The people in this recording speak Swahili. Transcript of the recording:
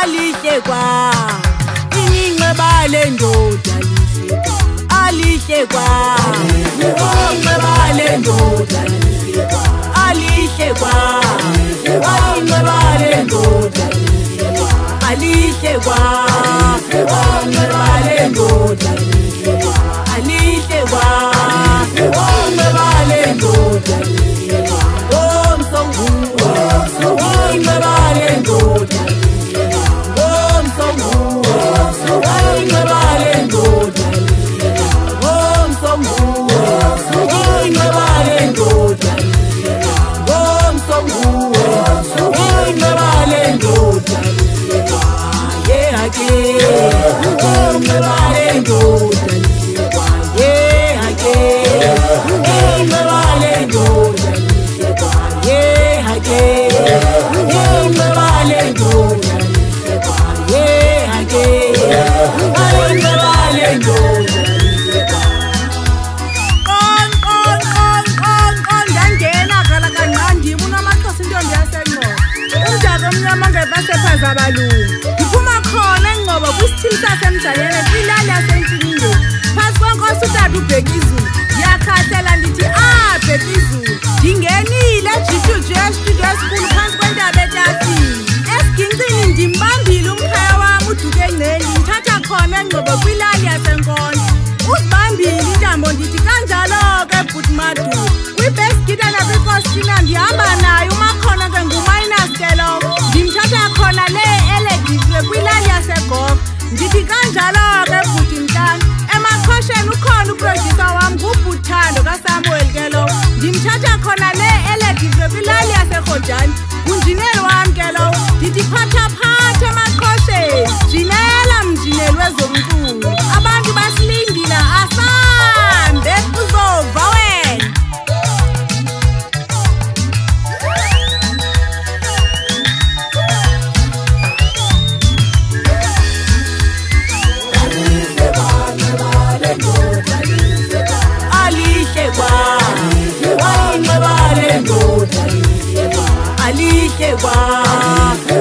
alihle kwa ininqeba lendoda alihle kwa ininqeba lendoda alihle kwa ininqeba lendoda alihle kwa ininqeba lendoda alihle kwa ininqeba lendoda Ngiphuma khona enqobo kwisithili sasemjalele kwilali yaseNtshinginde phasi kwenkosi uTata uBhekizulu yakhahlela ndithi Bhekizulu ndingenile G2G studio school phansi kwentaba etafini esigincini ndimbambile umkhaya wami uDuke Ngceli ngithatha khona enqobo kwilali yaseNkonzo uzibambile intambo ndithi kanjalo ke Bhutmadu kwi-bass guitar nakwikostina ndihamba naye umakhona ke nguminus ke lowo ndimthatha khona le kwilali yaseGogo ndithi kanjalo ke bhuti mntana emaqhosheni ukhona uproducer wami nguBhuthando kaSamuel ke lo ndimthatha khona le eledivwe kwilali yaseRhodani unjineli wami ke lo ndithi phatha emaqhosheni jinela mjineli wezomculo abantu basilindile asambe uzova wena alihle kwa